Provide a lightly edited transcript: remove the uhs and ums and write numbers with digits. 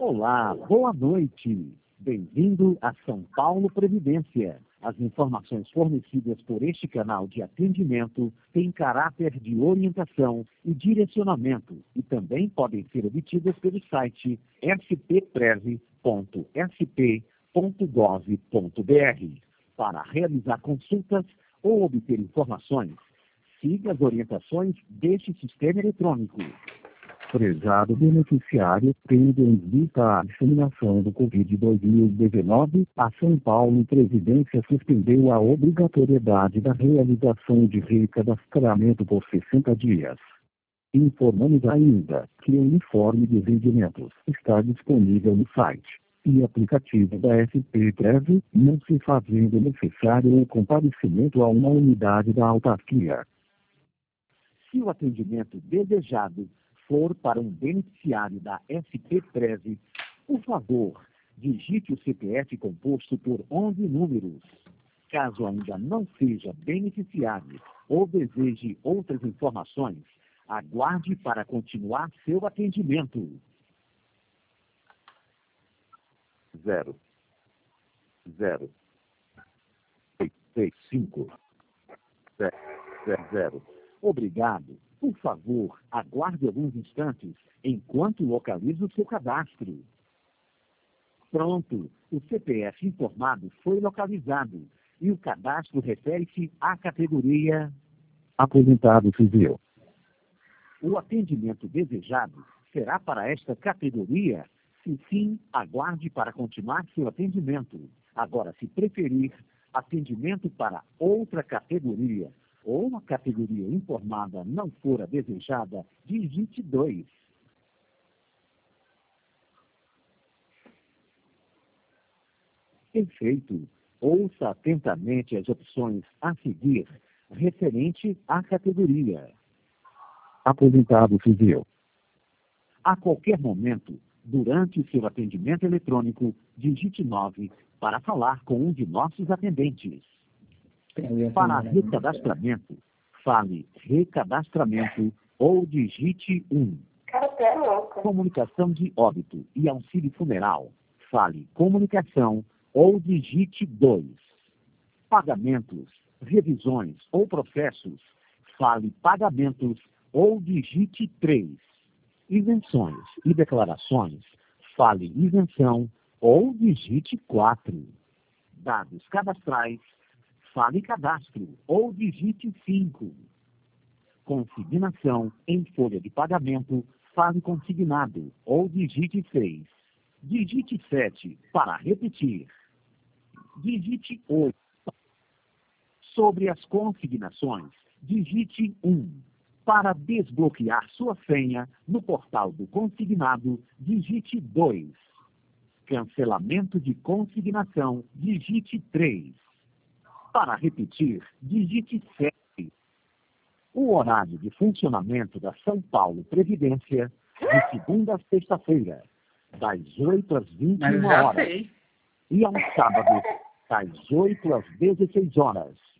Olá, boa noite. Bem-vindo a São Paulo Previdência. As informações fornecidas por este canal de atendimento têm caráter de orientação e direcionamento e também podem ser obtidas pelo site spprev.sp.gov.br. Para realizar consultas ou obter informações, siga as orientações deste sistema eletrônico. Prezado beneficiário, tendo em vista a disseminação do Covid-19, a São Paulo Previdência suspendeu a obrigatoriedade da realização de recadastramento por 60 dias. Informamos ainda que o informe de rendimentos está disponível no site e aplicativo da SPPrev, não se fazendo necessário o comparecimento a uma unidade da autarquia. Se o atendimento desejado for para um beneficiário da SPPrev, por favor, digite o CPF composto por 11 números. Caso ainda não seja beneficiário ou deseje outras informações, aguarde para continuar seu atendimento. 0 0 5 0. Obrigado. Por favor, aguarde alguns instantes enquanto localizo seu cadastro. Pronto, o CPF informado foi localizado e o cadastro refere-se à categoria Aposentado Civil. O atendimento desejado será para esta categoria? Se sim, aguarde para continuar seu atendimento. Agora, se preferir atendimento para outra categoria, ou uma categoria informada não for a desejada, digite 2. Perfeito. Ouça atentamente as opções a seguir, referente à categoria. Aposentado Civil. A qualquer momento, durante seu atendimento eletrônico, digite 9 para falar com um de nossos atendentes. Para recadastramento, fale recadastramento ou digite 1. Comunicação de óbito e auxílio funeral, fale comunicação ou digite 2. Pagamentos, revisões ou processos, fale pagamentos ou digite 3. Isenções e declarações, fale isenção ou digite 4. Dados cadastrais, fale cadastro ou digite 5. Consignação em folha de pagamento, fale consignado ou digite 6. Digite 7 para repetir. Digite 8. Sobre as consignações, digite 1. Para desbloquear sua senha no portal do consignado, digite 2. Cancelamento de consignação, digite 3. Para repetir, digite 7. O horário de funcionamento da São Paulo Previdência, de segunda a sexta-feira, das 8 às 21 horas. E aos sábados, das 8 às 16 horas.